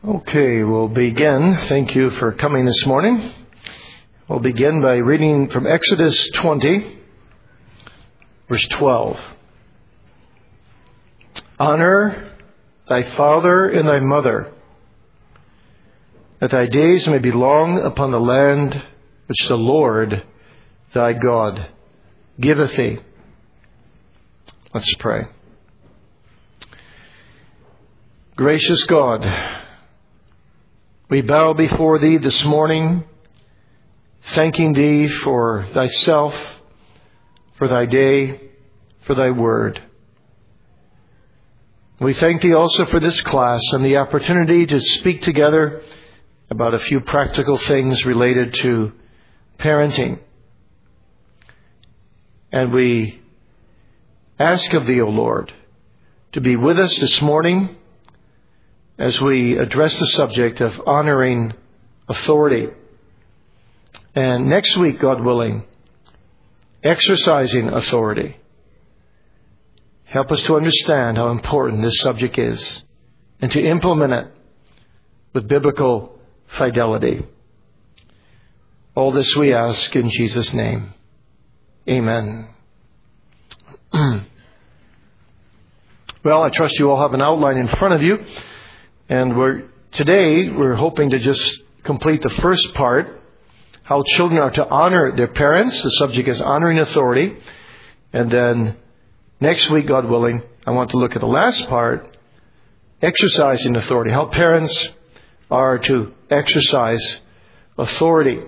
Okay, we'll begin. Thank you for coming this morning. We'll begin by reading from Exodus 20, verse 12. Honor thy father and thy mother, that thy days may be long upon the land which the Lord thy God giveth thee. Let's pray. Gracious God, we bow before Thee this morning, thanking Thee for Thyself, for Thy day, for Thy word. We thank Thee also for this class and the opportunity to speak together about a few practical things related to parenting. And we ask of Thee, O Lord, to be with us this morning as we address the subject of honoring authority. And next week, God willing, exercising authority. Help us to understand how important this subject is and to implement it with biblical fidelity. All this we ask in Jesus' name. Amen. Well, I trust you all have an outline in front of you. And today we're hoping to just complete the first part, how children are to honor their parents. The subject is honoring authority. And then next week, God willing, I want to look at the last part, exercising authority, how parents are to exercise authority.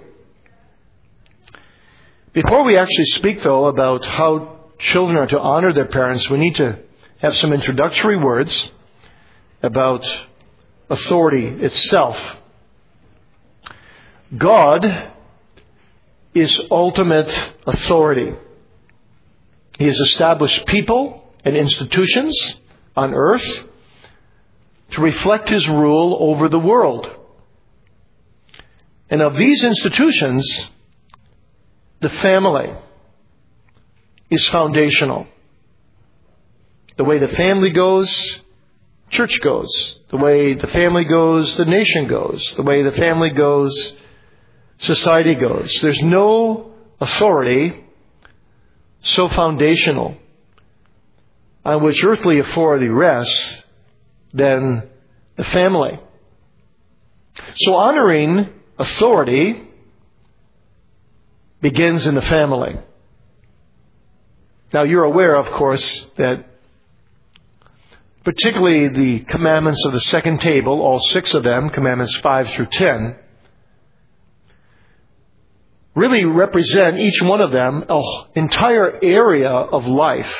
Before we actually speak, though, about how children are to honor their parents, we need to have some introductory words about authority itself. God is ultimate authority. He has established people and institutions on earth to reflect His rule over the world. And of these institutions, the family is foundational. The way the family goes, church goes. The way the family goes, the nation goes. The way the family goes, society goes. There's no authority so foundational on which earthly authority rests than the family. So honoring authority begins in the family. Now you're aware, of course, that particularly the commandments of the second table, all 6 of them, commandments 5 through 10, really represent each one of them an entire area of life.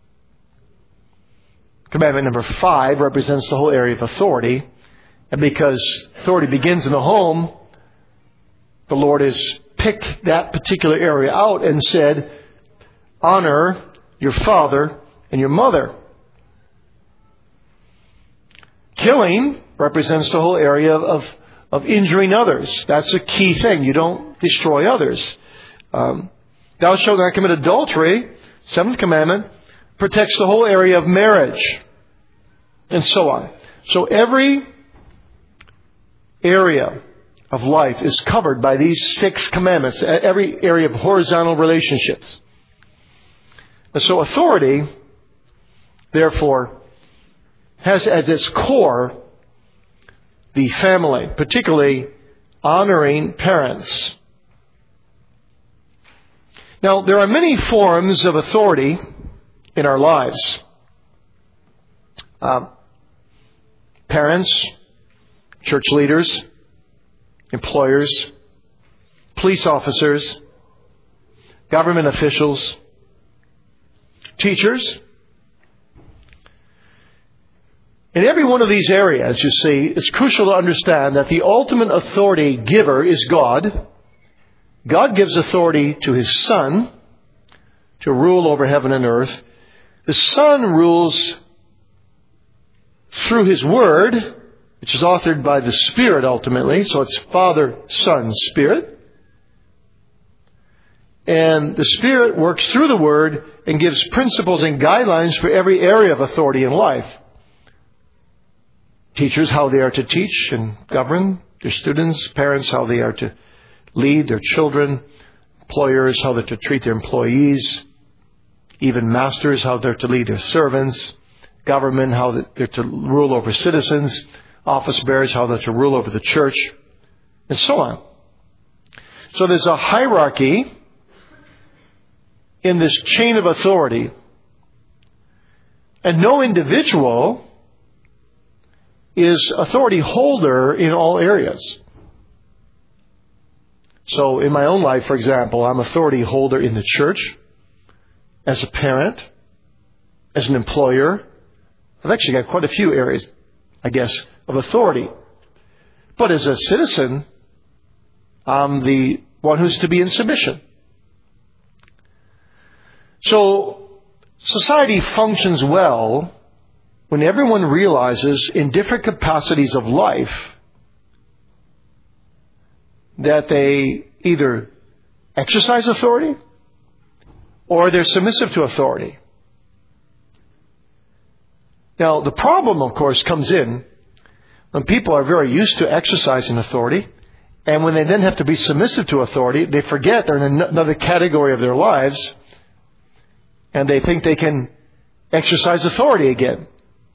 Commandment number 5 represents the whole area of authority. And because authority begins in the home, the Lord has picked that particular area out and said, honor your father and your mother. Killing represents the whole area of injuring others. That's a key thing. You don't destroy others. Thou shalt not commit adultery, 7th commandment, protects the whole area of marriage, and so on. So every area of life is covered by these 6 commandments, every area of horizontal relationships. And so authority, therefore, has as its core the family, particularly honoring parents. Now, there are many forms of authority in our lives. Parents, church leaders, employers, police officers, government officials, teachers. In every one of these areas, you see, it's crucial to understand that the ultimate authority giver is God. God gives authority to His Son to rule over heaven and earth. The Son rules through His Word, which is authored by the Spirit ultimately. So it's Father, Son, Spirit. And the Spirit works through the Word and gives principles and guidelines for every area of authority in life. Teachers, how they are to teach and govern their students. Parents, how they are to lead their children. Employers, how they're to treat their employees. Even masters, how they're to lead their servants. Government, how they're to rule over citizens. Office bearers, how they're to rule over the church. And so on. So there's a hierarchy in this chain of authority. And no individual is authority holder in all areas. So in my own life, for example, I'm authority holder in the church, as a parent, as an employer. I've actually got quite a few areas, I guess, of authority. But as a citizen, I'm the one who's to be in submission. So society functions well when everyone realizes in different capacities of life that they either exercise authority or they're submissive to authority. Now, the problem, of course, comes in when people are very used to exercising authority, and when they then have to be submissive to authority, they forget they're in another category of their lives, and they think they can exercise authority again.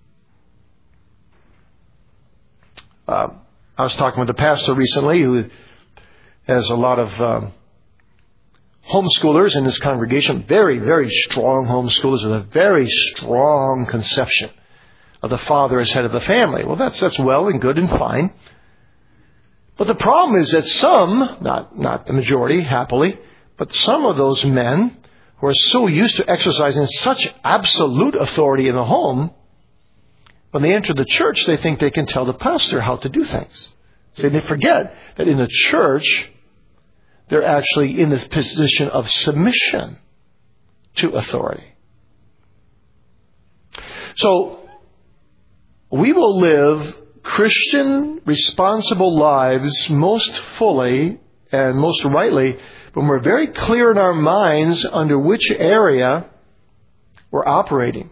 I was talking with a pastor recently who has a lot of homeschoolers in his congregation, very, very strong homeschoolers with a very strong conception of the father as head of the family. Well, that's well and good and fine. But the problem is that some, not the majority, happily, but some of those men who are so used to exercising such absolute authority in the home, when they enter the church, they think they can tell the pastor how to do things. So they forget that in the church, they're actually in this position of submission to authority. So, we will live Christian, responsible lives most fully and most rightly when we're very clear in our minds under which area we're operating.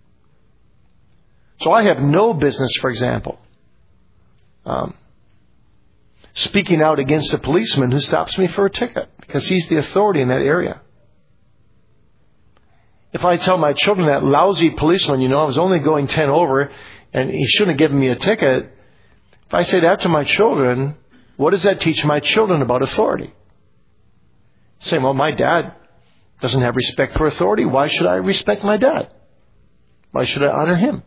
So I have no business, for example, speaking out against a policeman who stops me for a ticket because he's the authority in that area. If I tell my children that lousy policeman, I was only going 10 over and he shouldn't have given me a ticket. If I say that to my children, what does that teach my children about authority? Say, well, my dad doesn't have respect for authority. Why should I respect my dad? Why should I honor him?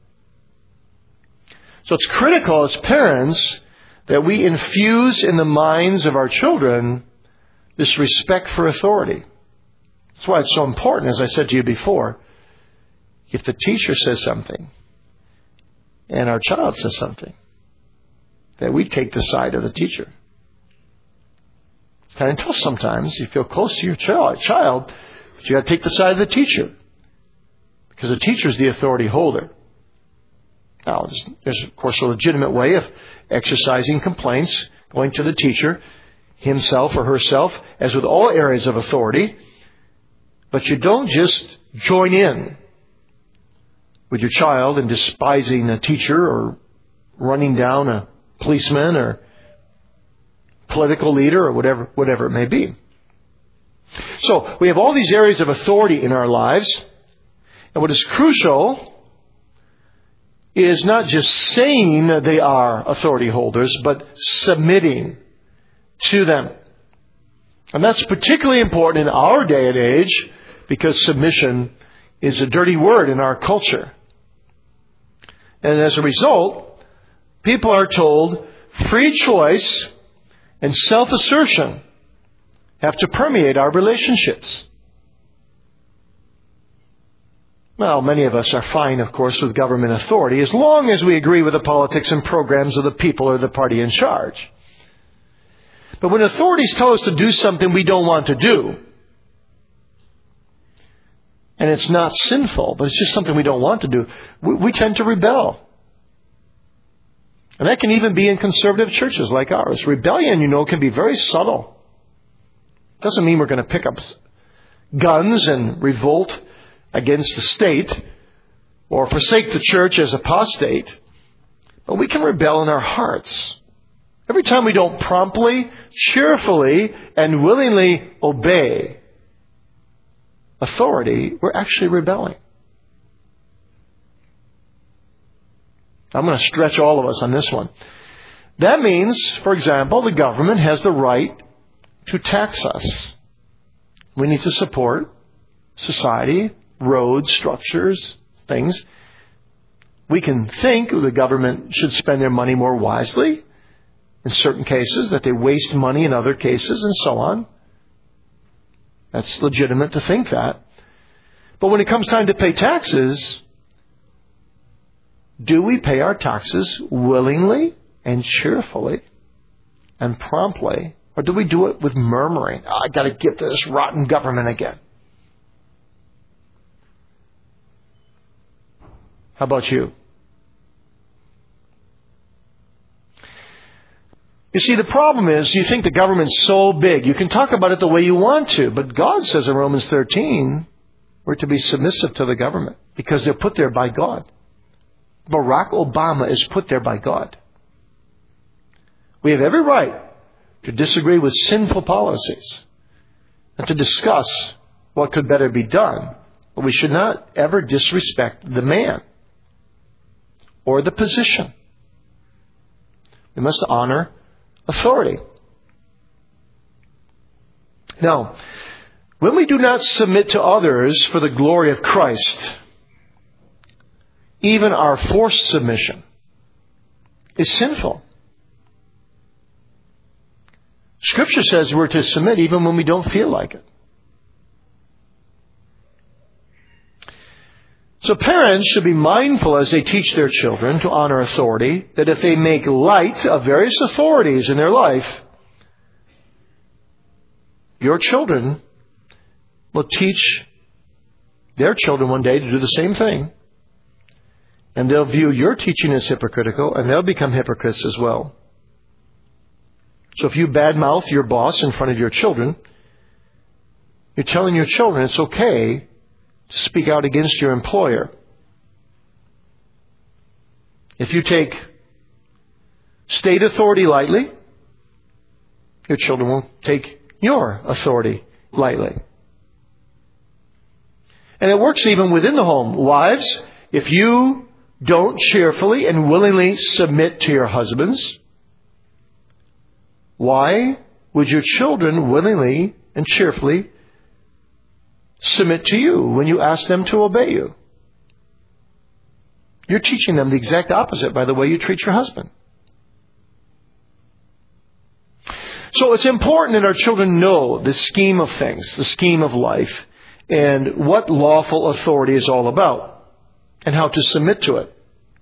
So it's critical as parents that we infuse in the minds of our children this respect for authority. That's why it's so important, as I said to you before, if the teacher says something and our child says something, that we take the side of the teacher. It's kind of tough sometimes. You feel close to your child, but you got to take the side of the teacher because the teacher is the authority holder. Now, there's of course a legitimate way of exercising complaints, going to the teacher, himself or herself, as with all areas of authority. But you don't just join in with your child in despising a teacher or running down a policeman or political leader or whatever it may be. So we have all these areas of authority in our lives. And what is crucial is not just saying that they are authority holders, but submitting to them. And that's particularly important in our day and age because submission is a dirty word in our culture. And as a result, people are told free choice and self-assertion have to permeate our relationships. Well, many of us are fine, of course, with government authority as long as we agree with the politics and programs of the people or the party in charge. But when authorities tell us to do something we don't want to do, and it's not sinful, but it's just something we don't want to do, we tend to rebel. And that can even be in conservative churches like ours. Rebellion, can be very subtle. Doesn't mean we're going to pick up guns and revolt against the state or forsake the church as apostate. But we can rebel in our hearts. Every time we don't promptly, cheerfully, and willingly obey authority, we're actually rebelling. I'm going to stretch all of us on this one. That means, for example, the government has the right to tax us. We need to support society, roads, structures, things. We can think the government should spend their money more wisely in certain cases, that they waste money in other cases, and so on. That's legitimate to think that. But when it comes time to pay taxes, do we pay our taxes willingly and cheerfully and promptly? Or do we do it with murmuring? Oh, I got to get to this rotten government again. How about you? You see, the problem is you think the government's so big. You can talk about it the way you want to. But God says in Romans 13, we're to be submissive to the government because they're put there by God. Barack Obama is put there by God. We have every right to disagree with sinful policies and to discuss what could better be done. But we should not ever disrespect the man or the position. We must honor authority. Now, when we do not submit to others for the glory of Christ, even our forced submission is sinful. Scripture says we're to submit even when we don't feel like it. So parents should be mindful as they teach their children to honor authority, that if they make light of various authorities in their life, your children will teach their children one day to do the same thing. And they'll view your teaching as hypocritical, and they'll become hypocrites as well. So if you badmouth your boss in front of your children, you're telling your children it's okay to speak out against your employer. If you take state authority lightly, your children will take your authority lightly. And it works even within the home. Wives, if you don't cheerfully and willingly submit to your husbands, why would your children willingly and cheerfully submit to you when you ask them to obey you? You're teaching them the exact opposite by the way you treat your husband. So it's important that our children know the scheme of things, the scheme of life, and what lawful authority is all about, and how to submit to it.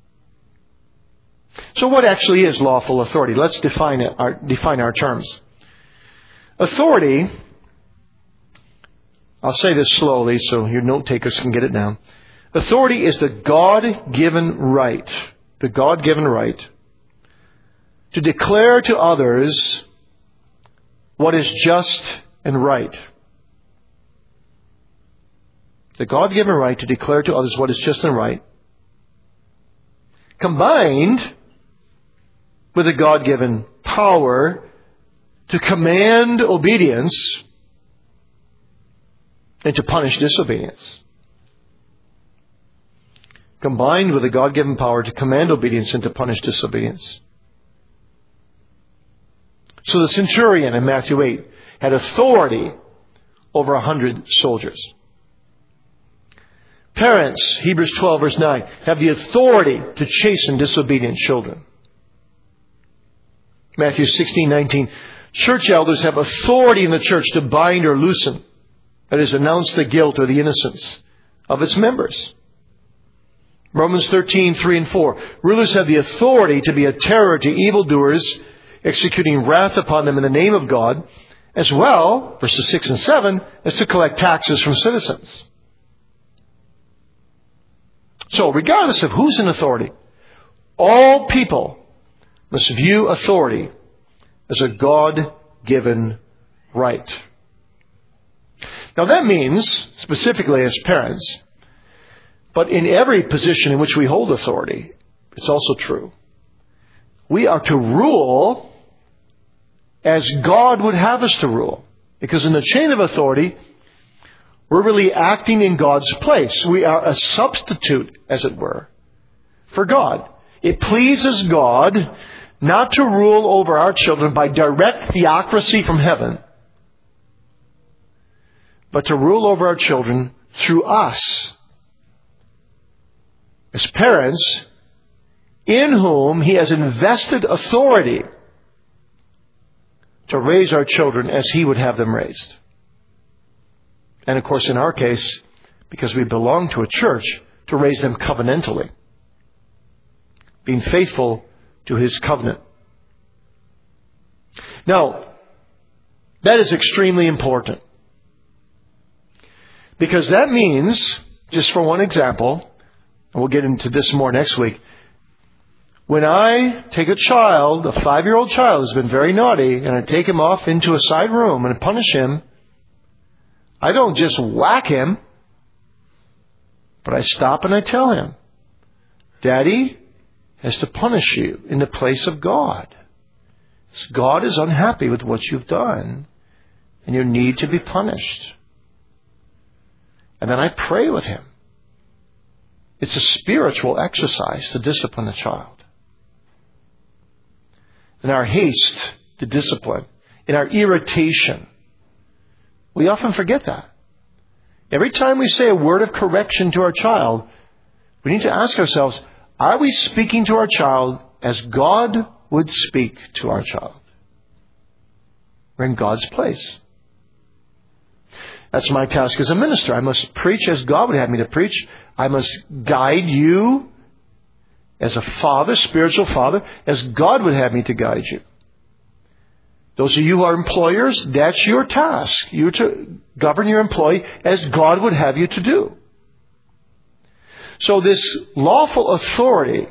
So what actually is lawful authority? Let's define our terms. Authority, I'll say this slowly so your note takers can get it down. Authority is the God-given right to declare to others what is just and right. The God-given right to declare to others what is just and right, combined with a God-given power to command obedience and to punish disobedience. Combined with a God-given power to command obedience and to punish disobedience. So the centurion in Matthew 8 had authority over 100 soldiers. Parents, Hebrews 12 verse 9, have the authority to chasten disobedient children. Matthew 16:19, church elders have authority in the church to bind or loosen, that is, announce the guilt or the innocence of its members. Romans 13:3 and 4, rulers have the authority to be a terror to evildoers, executing wrath upon them in the name of God, as well, verses 6 and 7, as to collect taxes from citizens. So, regardless of who's in authority, all people must view authority as a God-given right. Now that means, specifically as parents, but in every position in which we hold authority, it's also true. we are to rule as God would have us to rule. Because in the chain of authority, we're really acting in God's place. We are a substitute, as it were, for God. It pleases God not to rule over our children by direct theocracy from heaven, but to rule over our children through us, as parents, in whom He has invested authority to raise our children as He would have them raised. And of course, in our case, because we belong to a church, to raise them covenantally, being faithful to His covenant. Now, that is extremely important. Because that means, just for one example, and we'll get into this more next week, when I take a child, a 5-year-old child who's been very naughty, and I take him off into a side room and punish him, I don't just whack him, but I stop and I tell him, Daddy has to punish you in the place of God. God is unhappy with what you've done, and you need to be punished. And then I pray with him. It's a spiritual exercise to discipline a child. In our haste to discipline, in our irritation, we often forget that. Every time we say a word of correction to our child, we need to ask ourselves, are we speaking to our child as God would speak to our child? We're in God's place. That's my task as a minister. I must preach as God would have me to preach. I must guide you as a father, spiritual father, as God would have me to guide you. Those of you who are employers, that's your task. You're to govern your employee as God would have you to do. So this lawful authority,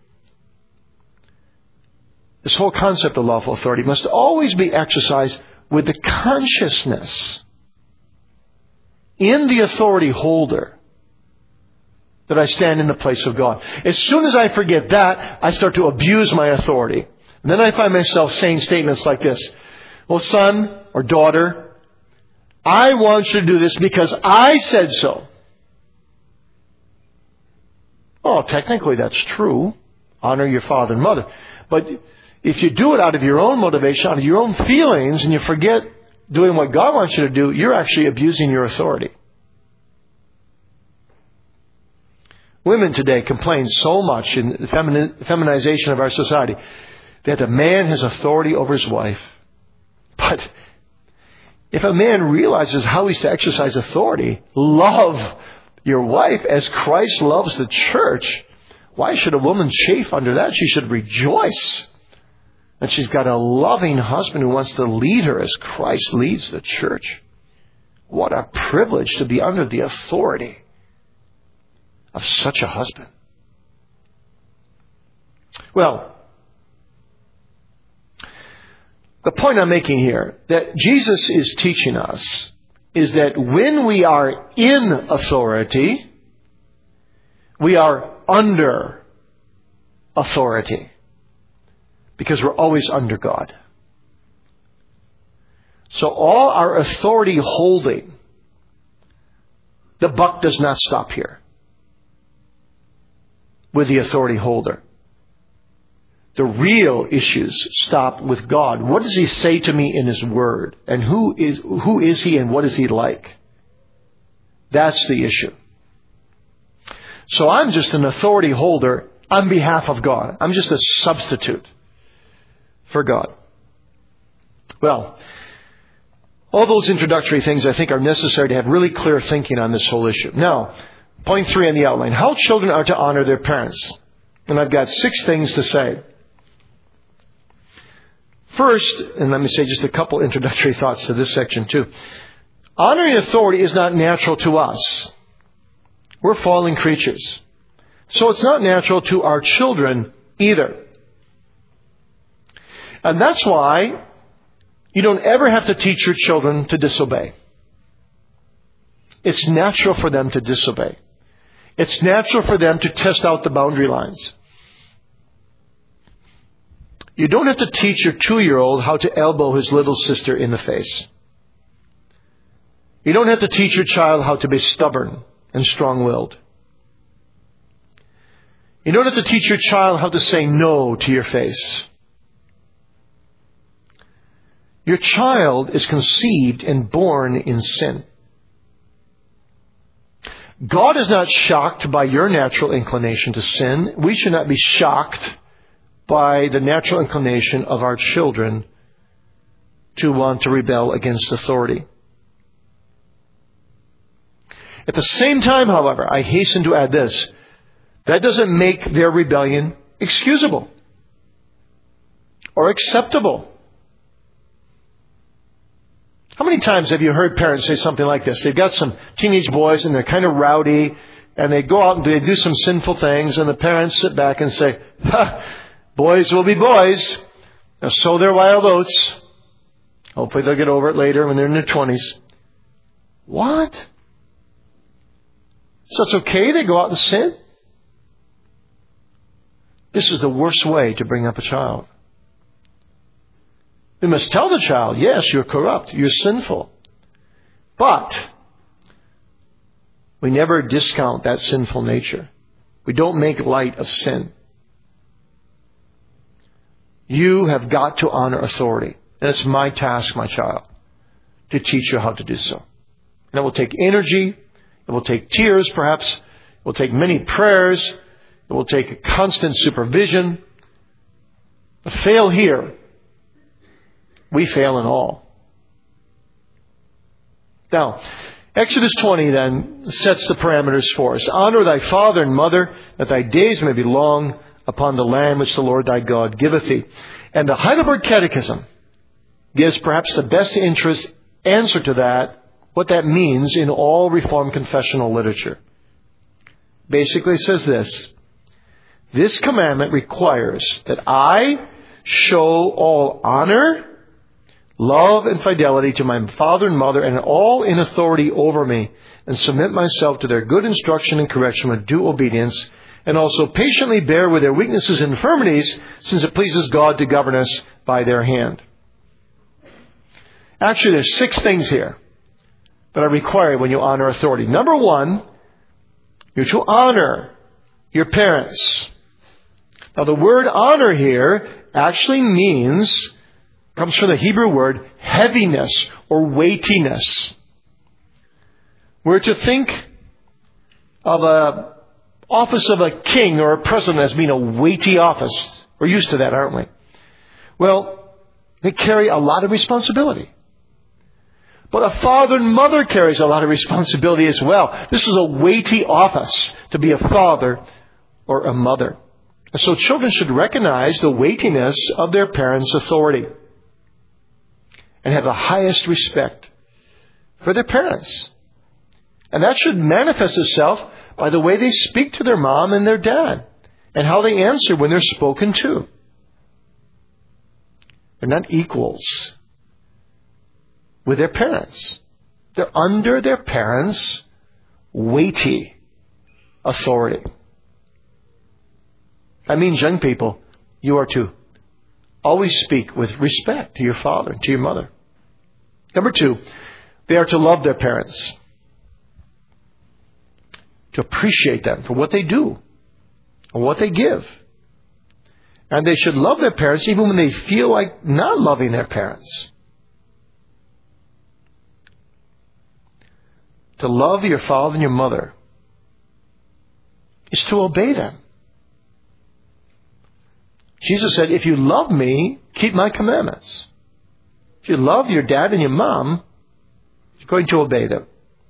this whole concept of lawful authority must always be exercised with the consciousness in the authority holder that I stand in the place of God. As soon as I forget that, I start to abuse my authority. And then I find myself saying statements like this. Well, son or daughter, I want you to do this because I said so. Oh, technically that's true. Honor your father and mother. But if you do it out of your own motivation, out of your own feelings, and you forget doing what God wants you to do, you're actually abusing your authority. Women today complain so much in the feminization of our society that a man has authority over his wife. But if a man realizes how he's to exercise authority, love your wife as Christ loves the church, why should a woman chafe under that? She should rejoice that she's got a loving husband who wants to lead her as Christ leads the church. What a privilege to be under the authority of such a husband. Well, the point I'm making here, that Jesus is teaching us, is that when we are in authority, we are under authority. Because we're always under God. So all our authority holding, the buck does not stop here with the authority holder. The real issues stop with God. What does He say to me in His Word? And who is He and what is He like? That's the issue. So I'm just an authority holder on behalf of God. I'm just a substitute for God. Well, all those introductory things I think are necessary to have really clear thinking on this whole issue. Now, point 3 on the outline. How children are to honor their parents. And I've got 6 things to say. First, and let me say just a couple introductory thoughts to this section too. Honoring authority is not natural to us. We're fallen creatures. So it's not natural to our children either. And that's why you don't ever have to teach your children to disobey. It's natural for them to disobey. It's natural for them to test out the boundary lines. You don't have to teach your 2-year-old how to elbow his little sister in the face. You don't have to teach your child how to be stubborn and strong-willed. You don't have to teach your child how to say no to your face. Your child is conceived and born in sin. God is not shocked by your natural inclination to sin. We should not be shocked by the natural inclination of our children to want to rebel against authority. At the same time, however, I hasten to add this. That doesn't make their rebellion excusable or acceptable. How many times have you heard parents say something like this? They've got some teenage boys and they're kind of rowdy and they go out and they do some sinful things and the parents sit back and say, boys will be boys. Now sow their wild oats. Hopefully they'll get over it later when they're in their 20s. What? So it's okay they go out and sin? This is the worst way to bring up a child. We must tell the child, yes, you're corrupt, you're sinful. But we never discount that sinful nature. We don't make light of sin. You have got to honor authority. And it's my task, my child, to teach you how to do so. And it will take energy. It will take tears, perhaps. It will take many prayers. It will take constant supervision. But fail here, we fail in all. Now, Exodus 20 then sets the parameters for us. Honor thy father and mother, that thy days may be long upon the land which the Lord thy God giveth thee. And the Heidelberg Catechism gives perhaps the best answer to that, what that means in all Reformed confessional literature. Basically it says this. This commandment requires that I show all honor, love, and fidelity to my father and mother, and all in authority over me, and submit myself to their good instruction and correction with due obedience, and also patiently bear with their weaknesses and infirmities, since it pleases God to govern us by their hand. Actually, there's 6 things here that are required when you honor authority. Number 1, you're to honor your parents. Now, the word honor here actually comes from the Hebrew word heaviness or weightiness. We're to think of an office of a king or a president as being a weighty office. We're used to that, aren't we? Well, they carry a lot of responsibility. But a father and mother carries a lot of responsibility as well. This is a weighty office to be a father or a mother. And so children should recognize the weightiness of their parents' authority and have the highest respect for their parents. And that should manifest itself by the way they speak to their mom and their dad and how they answer when they're spoken to. They're not equals with their parents. They're under their parents' weighty authority. That means, young people, you are to always speak with respect to your father and to your mother. Number 2, they are to love their parents, to appreciate them for what they do and what they give. And they should love their parents even when they feel like not loving their parents. To love your father and your mother is to obey them. Jesus said, if you love me, keep my commandments. If you love your dad and your mom, you're going to obey them.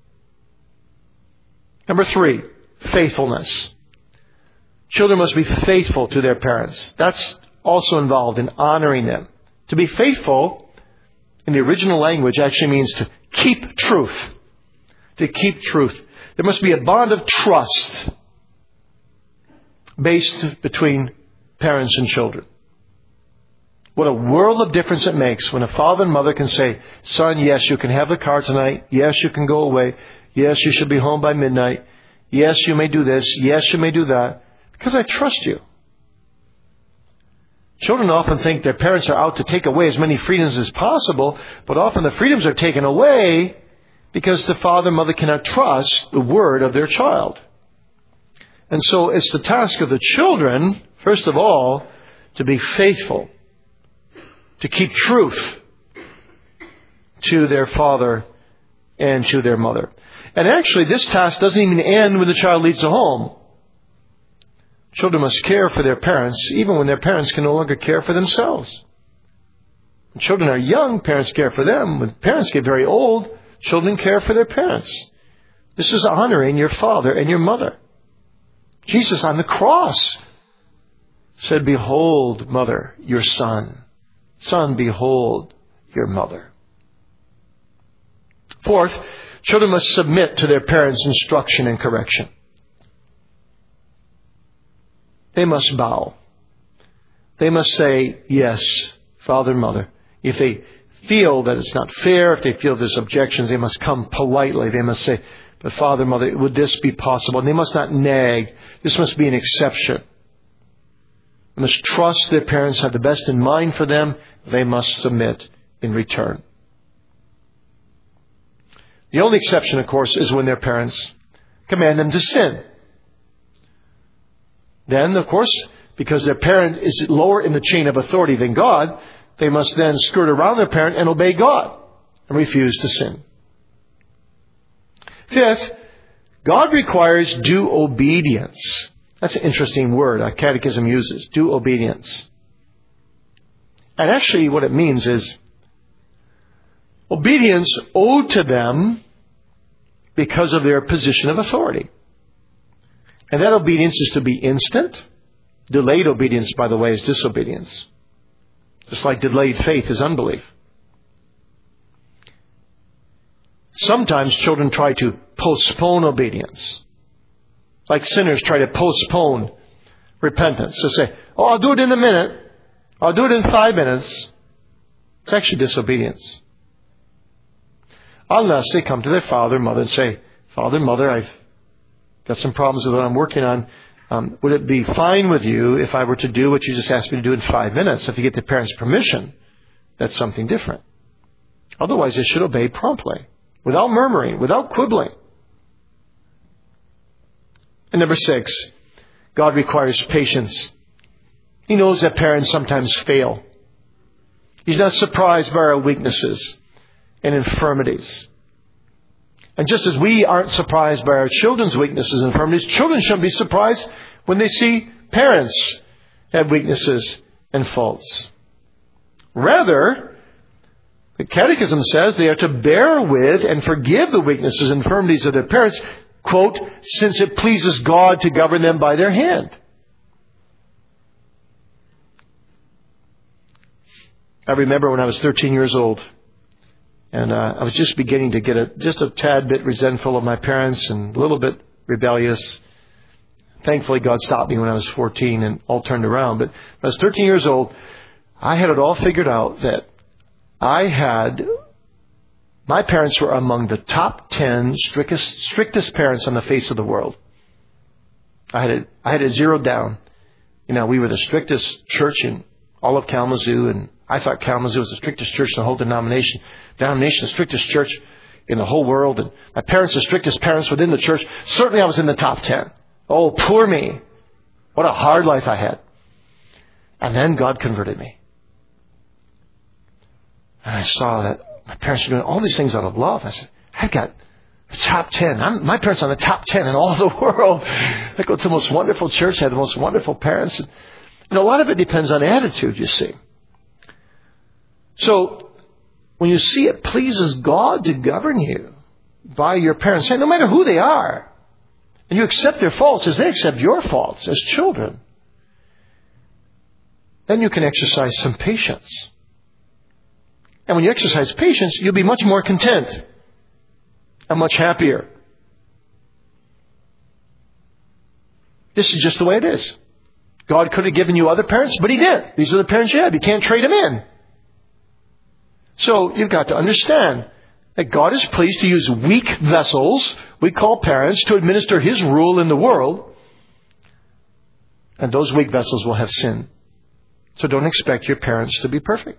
Number 3, faithfulness. Children must be faithful to their parents. That's also involved in honoring them. To be faithful in the original language actually means to keep truth. To keep truth. There must be a bond of trust based between parents and children. What a world of difference it makes when a father and mother can say, son, yes, you can have the car tonight. Yes, you can go away. Yes, you should be home by midnight. Yes, you may do this. Yes, you may do that. Because I trust you. Children often think their parents are out to take away as many freedoms as possible, but often the freedoms are taken away because the father and mother cannot trust the word of their child. And so it's the task of the children, first of all, to be faithful, to keep truth to their father and to their mother. And actually, this task doesn't even end when the child leaves the home. Children must care for their parents, even when their parents can no longer care for themselves. When children are young, parents care for them. When parents get very old, children care for their parents. This is honoring your father and your mother. Jesus on the cross said, "Behold, mother, your son. Son, behold, your mother." Fourth, children must submit to their parents' instruction and correction. They must bow. They must say, "Yes, father, mother." If they feel that it's not fair, if they feel there's objections, they must come politely. They must say, "But father, mother, would this be possible?" And they must not nag. This must be an exception. They must trust their parents have the best in mind for them. They must submit in return. The only exception, of course, is when their parents command them to sin. Then, of course, because their parent is lower in the chain of authority than God, they must then skirt around their parent and obey God and refuse to sin. Fifth, God requires due obedience. That's an interesting word our catechism uses, due obedience. And actually what it means is obedience owed to them because of their position of authority. And that obedience is to be instant. Delayed obedience, by the way, is disobedience. Just like delayed faith is unbelief. Sometimes children try to postpone obedience. Like sinners try to postpone repentance. They say, "Oh, I'll do it in a minute. I'll do it in 5 minutes." It's actually disobedience. Unless they come to their father and mother and say, "Father, mother, I've got some problems with what I'm working on. Would it be fine with you if I were to do what you just asked me to do in 5 minutes?" If you get the parents' permission, that's something different. Otherwise, they should obey promptly, without murmuring, without quibbling. And number 6, God requires patience. He knows that parents sometimes fail. He's not surprised by our weaknesses and infirmities. And just as we aren't surprised by our children's weaknesses and infirmities, children shouldn't be surprised when they see parents have weaknesses and faults. Rather, the Catechism says they are to bear with and forgive the weaknesses and infirmities of their parents, quote, "since it pleases God to govern them by their hand." I remember when I was 13 years old, and I was just beginning to get just a tad bit resentful of my parents and a little bit rebellious. Thankfully, God stopped me when I was 14 and all turned around. But when I was 13 years old, I had it all figured out that my parents were among the top 10 strictest parents on the face of the world. I had it zeroed down. We were the strictest church in all of Kalamazoo, and I thought Kalamazoo was the strictest church in the whole denomination, the strictest church in the whole world. And my parents, the strictest parents within the church. Certainly I was in the top 10. Oh, poor me. What a hard life I had. And then God converted me. And I saw that my parents were doing all these things out of love. I said, I've got the top 10. My parents are in the top 10 in all the world. I go to the most wonderful church. I have the most wonderful parents. And a lot of it depends on attitude, you see. So, when you see it pleases God to govern you by your parents, no matter who they are, and you accept their faults as they accept your faults as children, then you can exercise some patience. And when you exercise patience, you'll be much more content and much happier. This is just the way it is. God could have given you other parents, but He did. These are the parents you have. You can't trade them in. So you've got to understand that God is pleased to use weak vessels, we call parents, to administer His rule in the world. And those weak vessels will have sin. So don't expect your parents to be perfect.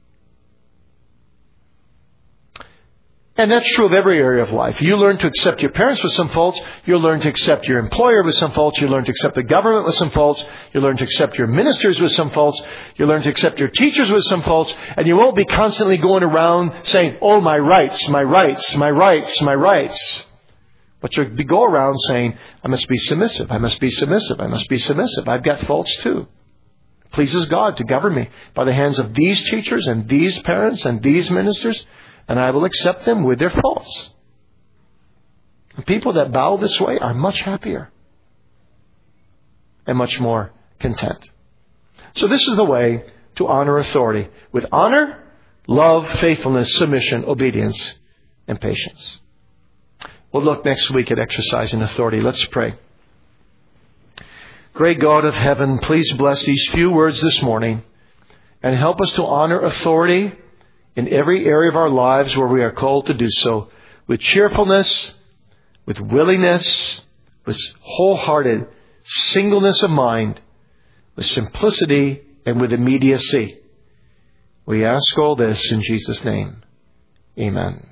And that's true of every area of life. You learn to accept your parents with some faults. You'll learn to accept your employer with some faults. You learn to accept the government with some faults. You learn to accept your ministers with some faults. You learn to accept your teachers with some faults. And you won't be constantly going around saying, oh, my rights, my rights, my rights, my rights. But you'll go around saying, I must be submissive. I must be submissive. I must be submissive. I've got faults too. It pleases God to govern me by the hands of these teachers and these parents and these ministers. And I will accept them with their faults. And people that bow this way are much happier and much more content. So this is the way to honor authority. With honor, love, faithfulness, submission, obedience, and patience. We'll look next week at exercising authority. Let's pray. Great God of heaven, please bless these few words this morning and help us to honor authority in every area of our lives where we are called to do so, with cheerfulness, with willingness, with wholehearted singleness of mind, with simplicity, and with immediacy. We ask all this in Jesus' name. Amen.